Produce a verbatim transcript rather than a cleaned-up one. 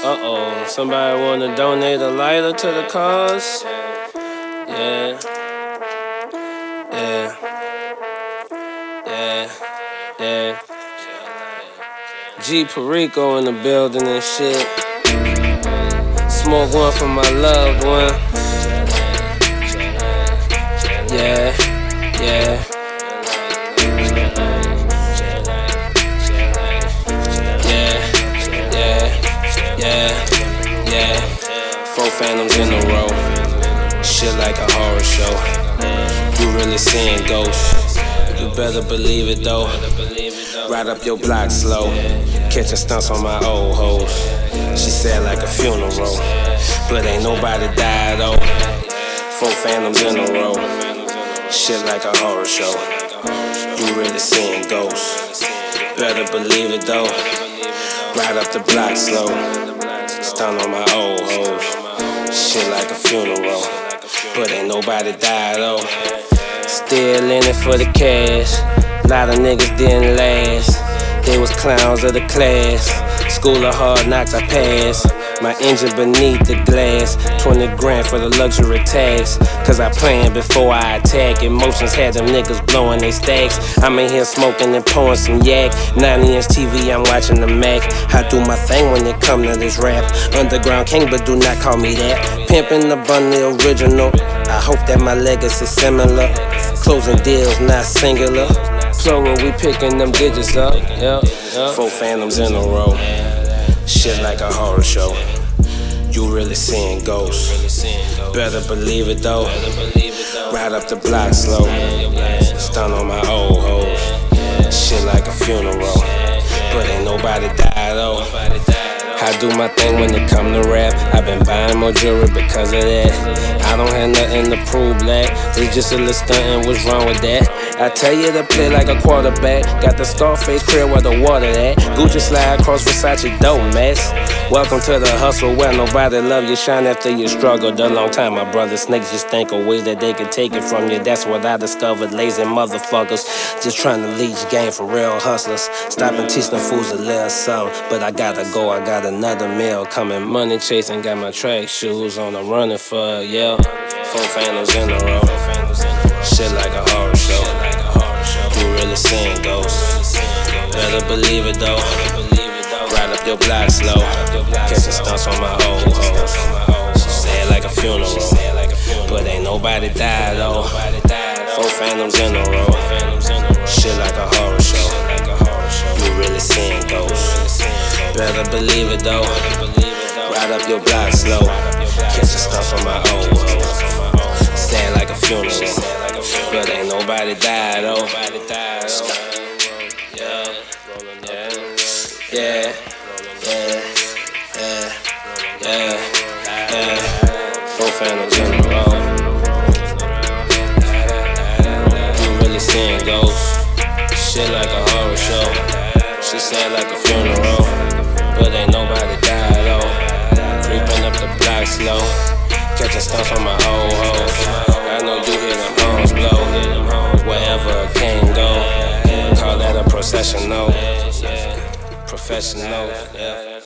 Uh-oh, somebody wanna donate a lighter to the cause? Yeah. Yeah. Yeah. Yeah. G Perico in the building and shit. Smoke one for my loved one. Yeah. Yeah. Yeah, four phantoms in a row. Shit like a horror show. You really seeing ghosts. You better believe it though. Ride up your block slow. Catching stunts on my old hoes. She said like a funeral. But ain't nobody died though. Four phantoms in a row. Shit like a horror show. You really seeing ghosts. Better believe it though. Ride up the block slow. Stun on my old hoes. Shit like a funeral. But ain't nobody died though. Still in it for the cash. Lot of niggas didn't last. They was clowns of the class. School of hard knocks I passed. My engine beneath the glass. Twenty grand for the luxury tax. Cause I planned before I attack. Emotions had them niggas blowing they stacks. I'm in here smoking and pouring some yak. ninety inch T V, I'm watching the Mac. I do my thing when it come to this rap. Underground king, but do not call me that. Pimpin' the bun, the original. I hope that my legacy's similar. Closing deals, not singular. Plural, we picking them digits up. Yep, yep. Four phantoms in a row. Shit like a horror show. You really seeing ghosts. Better believe it though. Ride up the block slow. Stun on my old hoes. Shit like a funeral. But ain't nobody died though. I do my thing when it come to rap. I've been buying more jewelry because of that. I don't have nothing to prove black. It's just a little stuntin', what's wrong with that? I tell you to play like a quarterback. Got the Scarface crib where the water at. Gucci slide across Versace dope mess. Welcome to the hustle where nobody love you. Shine after you struggled a long time, my brother. Snakes just think of ways that they can take it from you. That's what I discovered. Lazy motherfuckers just trying to lead your game for real hustlers. Stop and teach them fools a little something. But I gotta go, I got another meal coming. Money chasing, got my track shoes on. I'm running for it, yeah. Four phantoms in a row. Shit like a horror show. You really seeing ghosts. Better believe it though. Ride up your block slow. Catching stunts on my old hoes. She said like a funeral. But ain't nobody died though. Four phantoms in a row. Shit like a horror show. You really seeing ghosts. Better believe it though. Ride up your block slow. Catching stunts on my old hoes. Sad like a funeral. But ain't nobody died though. Yeah. Yeah. Yeah. Yeah. Yeah. Yeah. Four phantoms in a row. You really seeing ghosts. Shit like a horror show. She said like a funeral. But ain't nobody died though. Creeping up the block slow. Catching stunts on my old hoes. I know you hear them horns blow. Wherever a king go. Call that a processional. Professional, yeah.